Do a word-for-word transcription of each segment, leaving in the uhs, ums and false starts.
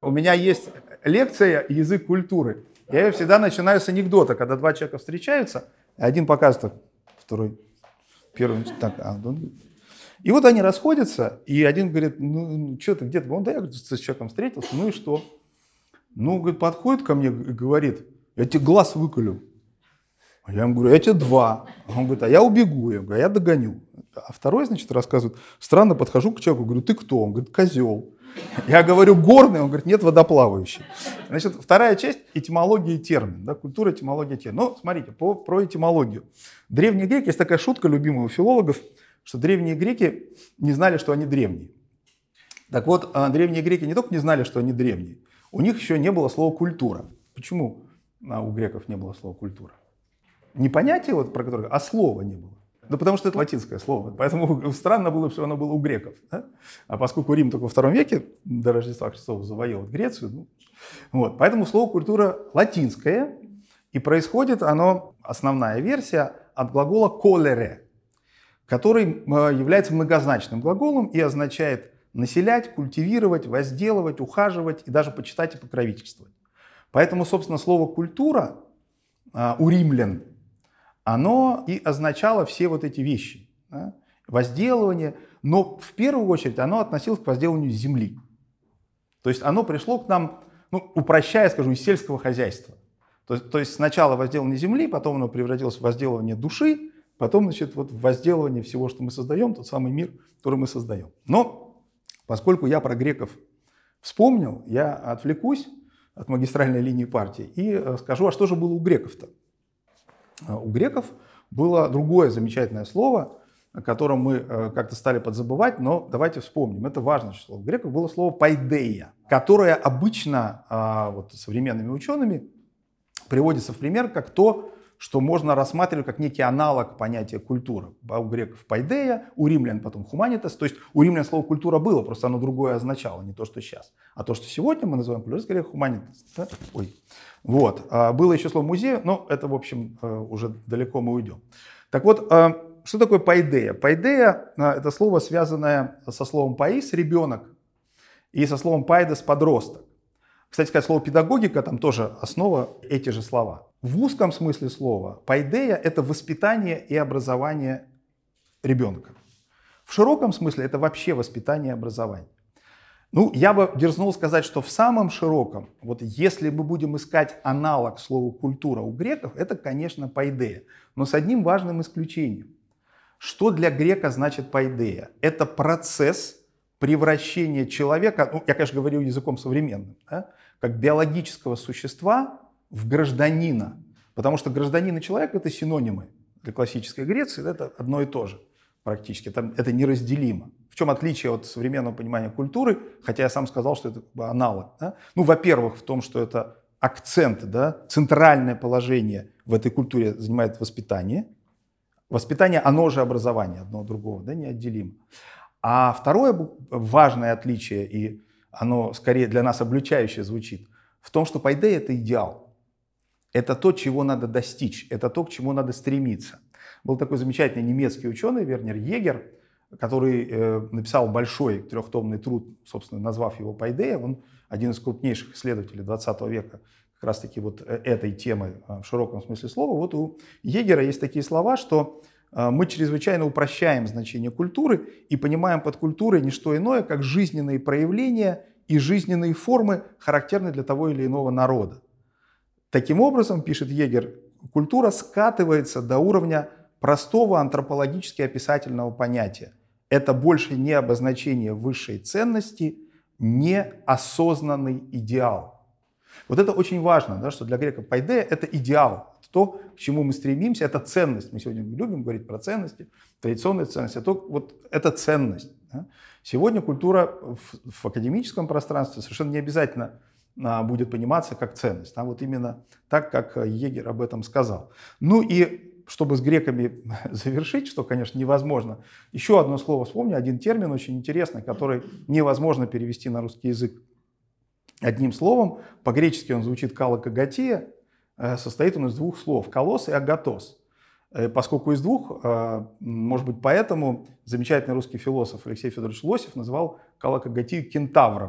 У меня есть лекция «Язык культуры». Я ее всегда начинаю с анекдота, когда два человека встречаются, один показывает так, второй, первый, так, а, ну, и вот они расходятся, и один говорит, ну, что ты где-то, он, да, я говорит, с человеком встретился, ну и что? Ну, говорит, подходит ко мне и говорит, я тебе глаз выколю. А я ему говорю, я тебе два. Он говорит, а я убегу, я говорю, а я догоню. А второй, значит, рассказывает, странно, подхожу к человеку, говорю, ты кто? Он говорит, козел. Я говорю, горный, он говорит, нет, водоплавающий. Значит, вторая часть – этимология термин, да, культура, этимология термин. Ну, смотрите, по, про этимологию. Древние греки, есть такая шутка, любимая у филологов, что древние греки не знали, что они древние. Так вот, древние греки не только не знали, что они древние, у них еще не было слова «культура». Почему у греков не было слова «культура»? Не понятие, вот, про которое, а слова не было. Да потому что это латинское слово, поэтому странно было, что оно было у греков. Да? А поскольку Рим только во втором веке до Рождества Христова завоевал Грецию, ну, вот, поэтому слово «культура» латинское, и происходит оно, основная версия, от глагола «колере», который является многозначным глаголом и означает населять, культивировать, возделывать, ухаживать и даже почитать и покровительствовать. Поэтому, собственно, слово «культура» у римлян, оно и означало все вот эти вещи. Да? Возделывание, но в первую очередь оно относилось к возделыванию земли. То есть оно пришло к нам, ну, упрощая, скажу, из сельского хозяйства. То есть, то есть сначала возделывание земли, потом оно превратилось в возделывание души, потом, значит, вот в возделывание всего, что мы создаем, тот самый мир, который мы создаем. Но поскольку я про греков вспомнил, я отвлекусь от магистральной линии партии и скажу, а что же было у греков-то? У греков было другое замечательное слово, о котором мы как-то стали подзабывать, но давайте вспомним. Это важное слово. У греков было слово «пайдея», которое обычно вот, современными учеными приводится в пример как то, что можно рассматривать как некий аналог понятия культура. У греков «пайдея», у римлян потом «хуманитас». То есть у римлян слово «культура» было, просто оно другое означало, не то, что сейчас. А то, что сегодня мы называем культурой, скорее «хуманитас». Да? Ой. Вот. Было еще слово «музей», но это, в общем, уже далеко мы уйдем. Так вот, что такое «пайдея»? «Пайдея» — это слово, связанное со словом «паис» — ребенок, и со словом «пайдес» — подросток. Кстати сказать, слово «педагогика» там тоже основа, эти же слова. В узком смысле слова «пайдея» — это воспитание и образование ребенка. В широком смысле это вообще воспитание и образование. Ну, я бы дерзнул сказать, что в самом широком, вот если мы будем искать аналог слову «культура» у греков, это, конечно, «пайдея». Но с одним важным исключением. Что для грека значит «пайдея»? Это процесс превращения человека, ну, я, конечно, говорю языком современным, да, как биологического существа в гражданина. Потому что гражданин и человек — это синонимы. Для классической Греции это одно и то же практически. Это, это неразделимо. В чем отличие от современного понимания культуры, хотя я сам сказал, что это как бы аналог. Да? Ну, во-первых, в том, что это акцент, да, центральное положение в этой культуре занимает воспитание. Воспитание, оно же образование, одно от другого, да, неотделимо. А второе важное отличие, и оно скорее для нас обличающее звучит, в том, что пайдея — это идеал. Это то, чего надо достичь, это то, к чему надо стремиться. Был такой замечательный немецкий ученый Вернер Йегер, который э, написал большой трехтомный труд, собственно, назвав его «Пайдея». Он один из крупнейших исследователей двадцатого века как раз-таки вот этой темы в широком смысле слова. Вот у Йегера есть такие слова, что э, мы чрезвычайно упрощаем значение культуры и понимаем под культурой не что иное, как жизненные проявления и жизненные формы, характерные для того или иного народа. Таким образом, пишет Йегер, культура скатывается до уровня простого антропологически-описательного понятия. Это больше не обозначение высшей ценности, не осознанный идеал. Вот это очень важно, да, что для греков пайдея — это идеал, то, к чему мы стремимся, это ценность. Мы сегодня любим говорить про ценности, традиционные ценности, это, вот, это ценность. Да. Сегодня культура в, в академическом пространстве совершенно не обязательно будет пониматься как ценность. А вот именно так, как Йегер об этом сказал. Ну и чтобы с греками завершить, что, конечно, невозможно, еще одно слово вспомню, один термин очень интересный, который невозможно перевести на русский язык одним словом. По-гречески он звучит «калокагатия», состоит он из двух слов «колос» и «агатос». Поскольку из двух, может быть, поэтому замечательный русский философ Алексей Федорович Лосев называл калокагатию кентавром.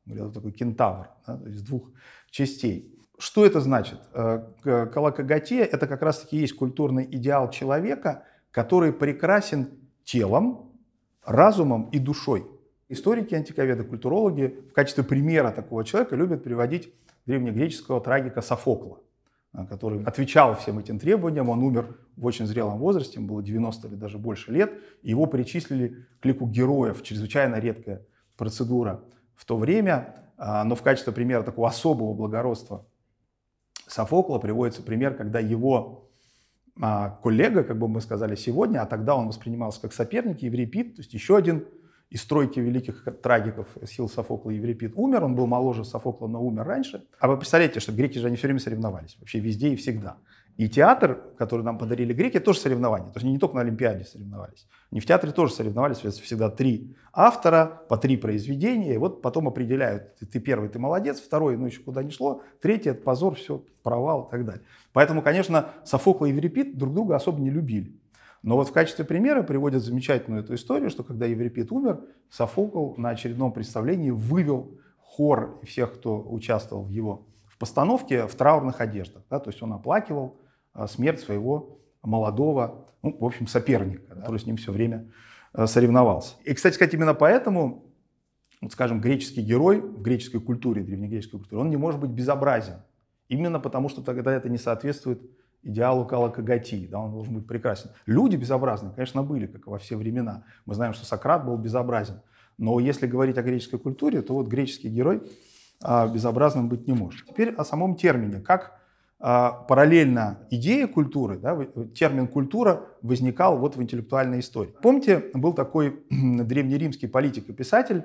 Говорят, такой кентавр, да, то есть двух частей. Что это значит? Калакагатия – это как раз-таки есть культурный идеал человека, который прекрасен телом, разумом и душой. Историки, антиковеды, культурологи в качестве примера такого человека любят приводить древнегреческого трагика Софокла, который отвечал всем этим требованиям. Он умер в очень зрелом возрасте, ему было девяносто или даже больше лет. И его причислили к лику героев. Чрезвычайно редкая процедура в то время. Но в качестве примера такого особого благородства Софокла приводится пример, когда его а, коллега, как бы мы сказали сегодня, а тогда он воспринимался как соперник, Еврипид, то есть еще один из тройки великих трагиков сил Софокла, Еврипид, умер. Он был моложе Софокла, но умер раньше. А вы представляете, что греки же они все время соревновались, вообще везде и всегда. И театр, который нам подарили греки, тоже соревнования. То есть они не только на Олимпиаде соревновались. Они в театре тоже соревновались. Всегда три автора, по три произведения. И вот потом определяют, ты первый, ты молодец, второй, ну еще куда ни шло, третий, это позор, все, провал и так далее. Поэтому, конечно, Софокл и Еврипид друг друга особо не любили. Но вот в качестве примера приводят замечательную эту историю, что когда Еврипид умер, Софокл на очередном представлении вывел хор и всех, кто участвовал в его в постановке, в траурных одеждах. Да? То есть он оплакивал смерть своего молодого, ну, в общем, соперника, да, который с ним все время соревновался. И, кстати сказать, именно поэтому, вот, скажем, греческий герой в греческой культуре, древнегреческой культуре, он не может быть безобразен. Именно потому, что тогда это не соответствует идеалу калакагатии, да, он должен быть прекрасен. Люди безобразные, конечно, были, как и во все времена. Мы знаем, что Сократ был безобразен. Но если говорить о греческой культуре, то вот греческий герой а, безобразным быть не может. Теперь о самом термине. Как а, параллельно идее культуры, да, термин «культура» возникал вот в интеллектуальной истории. Помните, был такой древнеримский политик и писатель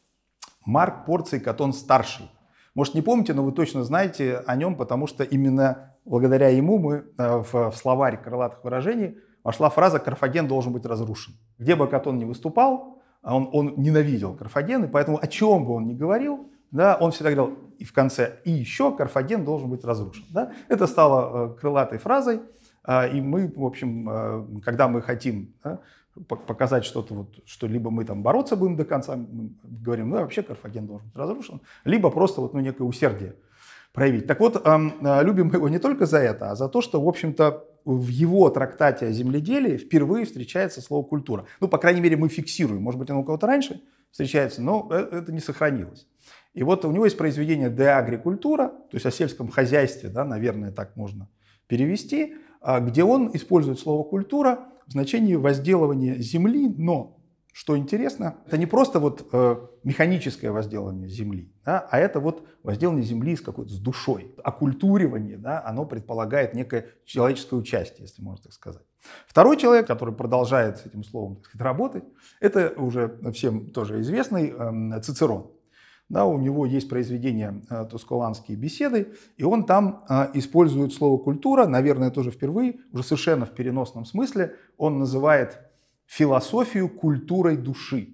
Марк Порций Катон-старший. Может, не помните, но вы точно знаете о нем, потому что именно благодаря ему мы в, в словарь крылатых выражений вошла фраза «Карфаген должен быть разрушен». Где бы Катон ни выступал, он, он ненавидел Карфаген, и поэтому о чем бы он ни говорил, да, он всегда говорил и в конце «и еще Карфаген должен быть разрушен». Да? Это стало э, крылатой фразой, э, и мы, в общем, э, когда мы хотим, да, показать что-то, вот, что либо мы там бороться будем до конца, мы говорим, ну вообще Карфаген должен быть разрушен, либо просто вот, ну, некое усердие проявить. Так вот, э, любим мы его не только за это, а за то, что, в общем-то, в его трактате о земледелии впервые встречается слово «культура». Ну, по крайней мере, мы фиксируем. Может быть, оно у кого-то раньше встречается, но это не сохранилось. И вот у него есть произведение «De Agricultura», то есть о сельском хозяйстве, да, наверное, так можно перевести, где он использует слово «культура» в значении возделывания земли, но, что интересно, это не просто вот э, механическое возделывание земли, да, а это вот возделывание земли с какой-то с душой. Оккультуривание, да, оно предполагает некое человеческое участие, если можно так сказать. Второй человек, который продолжает с этим словом, так сказать, работать, это уже всем тоже известный э, Цицерон. Да, у него есть произведение э, «Тускуланские беседы», и он там э, использует слово «культура», наверное, тоже впервые, уже совершенно в переносном смысле. Он называет философию культурой души.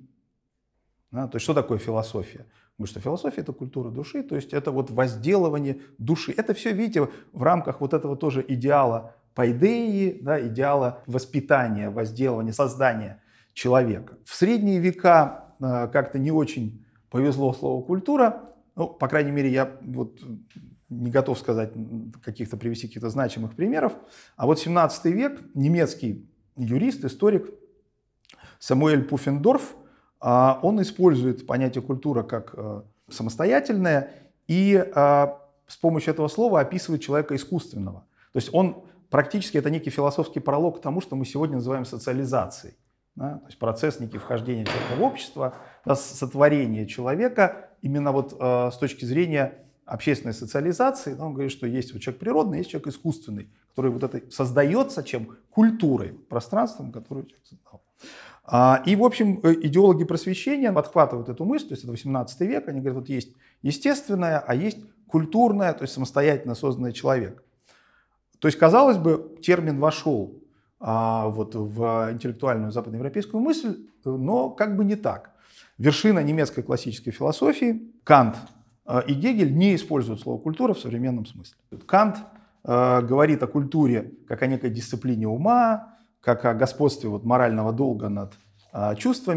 Да, то есть что такое философия? Потому что философия – это культура души, то есть это вот возделывание души. Это все, видите, в рамках вот этого тоже идеала пайдеи, да, идеала воспитания, возделывания, создания человека. В средние века э, как-то не очень повезло слово «культура», ну, по крайней мере, я вот не готов сказать, каких-то привести каких-то значимых примеров. А вот семнадцатый век, немецкий юрист, историк Самуэль Пуффендорф, он использует понятие «культура» как самостоятельное и с помощью этого слова описывает человека искусственного. То есть он практически, это некий философский пролог к тому, что мы сегодня называем социализацией. Да, то есть процесс некий вхождения человека в общество, да, сотворение человека именно вот э, с точки зрения общественной социализации. Да, он говорит, что есть вот человек природный, есть человек искусственный, который вот это создается чем? Культурой, пространством, которое человек создал. А, и, в общем, идеологи просвещения подхватывают эту мысль, то есть это восемнадцатый век, они говорят, вот есть естественное, а есть культурное, то есть самостоятельно созданный человек. То есть, казалось бы, термин вошел А, вот, в интеллектуальную западноевропейскую мысль, но как бы не так. Вершина немецкой классической философии, Кант э, и Гегель не используют слово «культура» в современном смысле. Кант э, говорит о культуре как о некой дисциплине ума, как о господстве вот, морального долга над э, чувствами,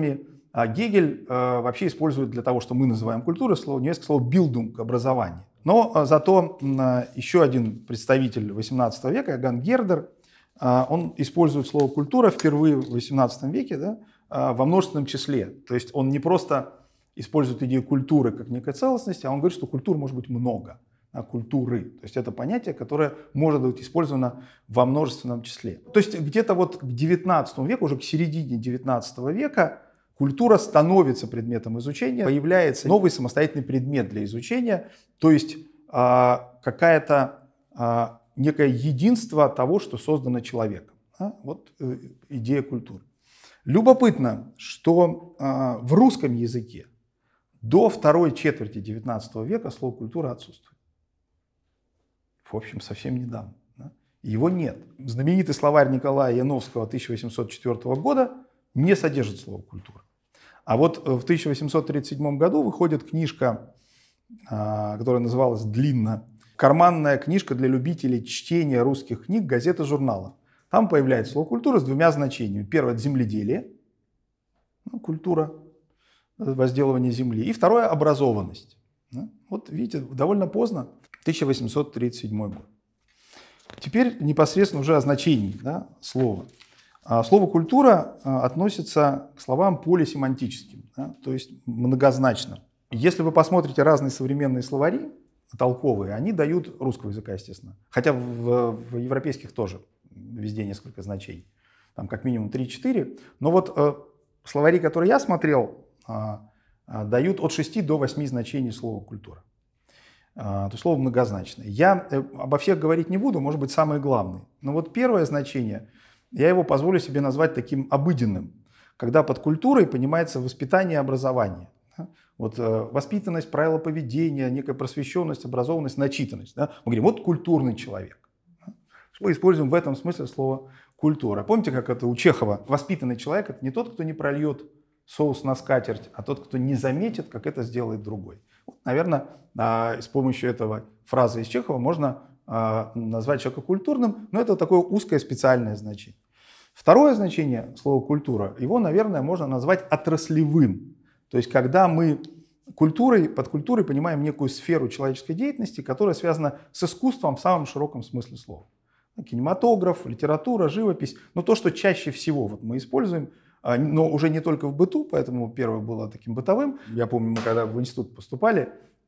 А Гегель э, вообще использует для того, что мы называем культурой, слово, немецкое слово «Bildung» — образование. Но э, зато э, еще один представитель восемнадцатого века, Иоганн Гердер, э, он использует слово «культура» впервые в восемнадцатом веке, да, э, во множественном числе. То есть он не просто использует идею культуры как некой целостности, а он говорит, что культур может быть много. Культуры. То есть это понятие, которое может быть использовано во множественном числе. То есть где-то вот к девятнадцатому веку, уже к середине девятнадцатого века, культура становится предметом изучения, появляется новый самостоятельный предмет для изучения, то есть а, какая-то а, некое единство того, что создано человеком. А? Вот э, идея культуры. Любопытно, что а, в русском языке до второй четверти девятнадцатого века слово «культура» отсутствует. В общем, совсем недавно. Да? Его нет. Знаменитый словарь Николая Яновского тысяча восемьсот четвёртого года не содержит слово «культура». А вот в тысяча восемьсот тридцать седьмом году выходит книжка, которая называлась длинно «Карманная книжка для любителей чтения русских книг, газет и журналов». Там появляется слово «культура» с двумя значениями. Первое – это земледелие, ну, культура, возделывание земли. И второе – образованность. Вот видите, довольно поздно. тысяча восемьсот тридцать седьмой год. Теперь непосредственно уже о значении, да, слова. Слово «культура» относится к словам полисемантическим, да, то есть многозначным. Если вы посмотрите разные современные словари, толковые, они дают русского языка, естественно. Хотя в, в европейских тоже везде несколько значений. Там как минимум три-четыре. Но вот э, словари, которые я смотрел, э, э, дают от шести до восьми значений слова «культура». То есть слово многозначное. Я обо всех говорить не буду, может быть, самые главные. Но вот первое значение, я его позволю себе назвать таким обыденным, когда под культурой понимается воспитание и образование. Вот воспитанность, правила поведения, некая просвещенность, образованность, начитанность. Мы говорим, вот культурный человек. Мы используем в этом смысле слово «культура». Помните, как это у Чехова? Воспитанный человек – это не тот, кто не прольет соус на скатерть, а тот, кто не заметит, как это сделает другой. Наверное, с помощью этого фразы из Чехова можно назвать человека культурным, но это такое узкое специальное значение. Второе значение слова «культура», его, наверное, можно назвать отраслевым. То есть, когда мы культурой, под культурой понимаем некую сферу человеческой деятельности, которая связана с искусством в самом широком смысле слова. Кинематограф, литература, живопись, но то, что чаще всего вот мы используем, но уже не только в быту, поэтому первое было таким бытовым. Я помню, мы когда в институт поступали,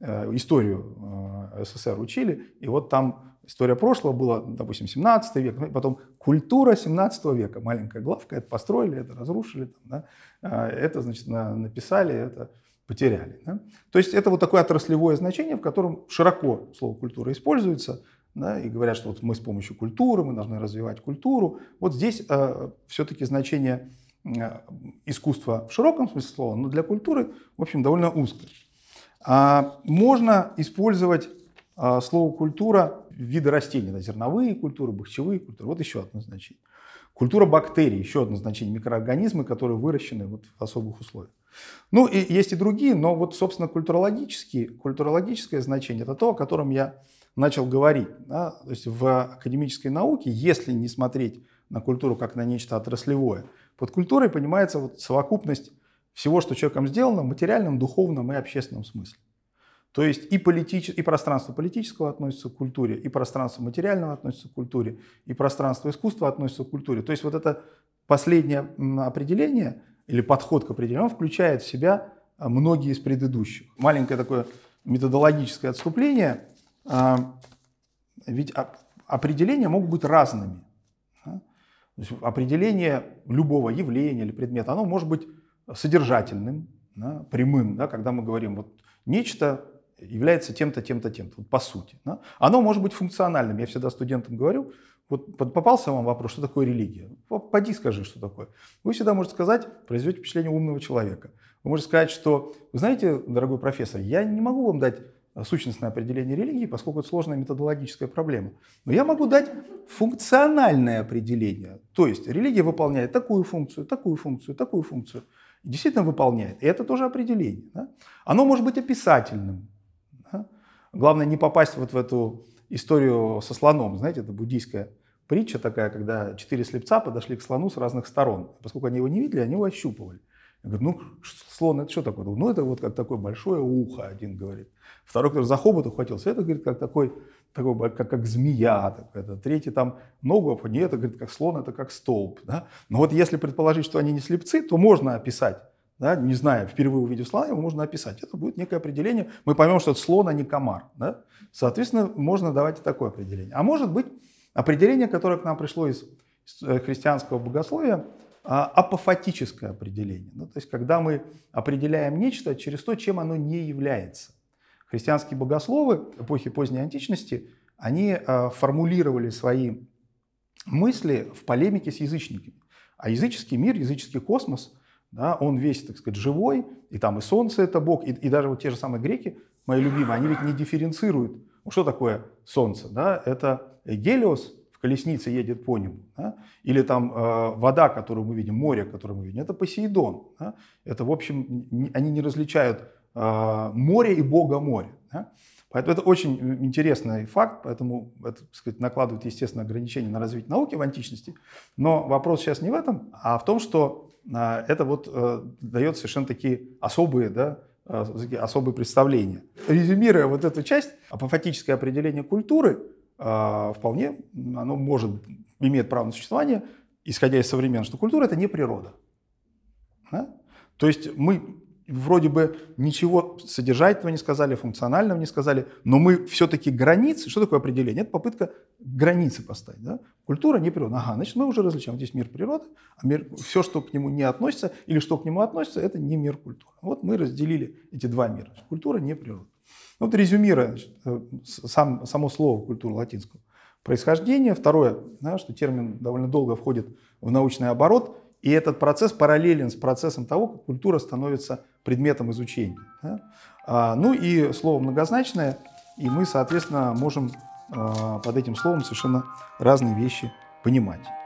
историю СССР учили, и вот там история прошлого была, допустим, семнадцатый век, ну, и потом культура семнадцатого века, маленькая главка, это построили, это разрушили, там, да, это, значит, написали, это потеряли. Да. То есть это вот такое отраслевое значение, в котором широко слово «культура» используется, да, и говорят, что вот мы с помощью культуры, мы должны развивать культуру. Вот здесь э, все-таки значение искусства в широком смысле слова, но для культуры, в общем, довольно узкое. А можно использовать а, слово «культура» в виды растений, да, зерновые культуры, бахчевые культуры. Вот еще одно значение. Культура бактерий, еще одно значение, микроорганизмы, которые выращены вот в особых условиях. Ну и есть и другие, но вот, собственно, культурологические, культурологическое значение – это то, о котором я начал говорить. Да? То есть в академической науке, если не смотреть на культуру как на нечто отраслевое, под культурой понимается вот совокупность всего, что человеком сделано в материальном, духовном и общественном смысле. То есть и, политич... и пространство политического относится к культуре, и пространство материального относится к культуре, и пространство искусства относится к культуре. То есть вот это последнее определение или подход к определению включает в себя многие из предыдущих. Маленькое такое методологическое отступление. Ведь определения могут быть разными. То есть определение любого явления или предмета, оно может быть содержательным, да, прямым, да, когда мы говорим, вот нечто является тем-то, тем-то, тем-то, вот по сути. Да. Оно может быть функциональным. Я всегда студентам говорю, вот попался вам вопрос, что такое религия? Поди скажи, что такое. Вы всегда можете сказать, произведете впечатление умного человека. Вы можете сказать, что, вы знаете, дорогой профессор, я не могу вам дать сущностное определение религии, поскольку это сложная методологическая проблема. Но я могу дать функциональное определение. То есть религия выполняет такую функцию, такую функцию, такую функцию. И действительно выполняет. И это тоже определение. Да? Оно может быть описательным. Да? Главное не попасть вот в эту историю со слоном. Знаете, это буддийская притча такая, когда четыре слепца подошли к слону с разных сторон. Поскольку они его не видели, они его ощупывали. Я говорю, ну, слон, это что такое? Ну, это вот как такое большое ухо, один говорит. Второй, который за хобот ухватился, это, говорит, как такой, такой как, как змея. Так, это. Третий там ногу, нет, это, говорит, как слон, это как столб. Да? Но вот если предположить, что они не слепцы, то можно описать. Да, не зная, впервые увидев слона, его можно описать. Это будет некое определение. Мы поймем, что это слон, а не комар. Да? Соответственно, можно давать и такое определение. А может быть, определение, которое к нам пришло из христианского богословия, апофатическое определение. Ну, то есть, когда мы определяем нечто через то, чем оно не является. Христианские богословы эпохи поздней античности, они формулировали свои мысли в полемике с язычниками. А языческий мир, языческий космос, да, он весь, так сказать, живой, и там и солнце это Бог, и, и даже вот те же самые греки, мои любимые, они ведь не дифференцируют. Ну, что такое солнце? Да? Это Гелиос в колеснице едет по небу. Да? Или там э, вода, которую мы видим, море, которое мы видим, это Посейдон. Да? Это, в общем, не, они не различают э, море и Бога моря. Да? Поэтому это очень интересный факт, поэтому это, так сказать, накладывает, естественно, ограничения на развитие науки в античности. Но вопрос сейчас не в этом, а в том, что это вот э, дает совершенно такие особые, да, э, такие особые представления. Резюмируя вот эту часть, апофатическое определение культуры э, вполне, оно может, имеет право на существование, исходя из современного, что культура – это не природа. Да? То есть мы вроде бы ничего содержательного не сказали, функционального не сказали, но мы все-таки границы, что такое определение? Это попытка границы поставить. Да? Культура не природа. Ага, значит, мы уже различаем. Здесь мир природы, а мир, все, что к нему не относится, или что к нему относится, это не мир культуры. Вот мы разделили эти два мира. Культура не природа. Вот резюмируя, значит, сам, само слово культура латинского происхождения. Второе, да, что термин довольно долго входит в научный оборот. И этот процесс параллелен с процессом того, как культура становится предметом изучения. Да? А, ну и слово многозначное, и мы, соответственно, можем а, под этим словом совершенно разные вещи понимать.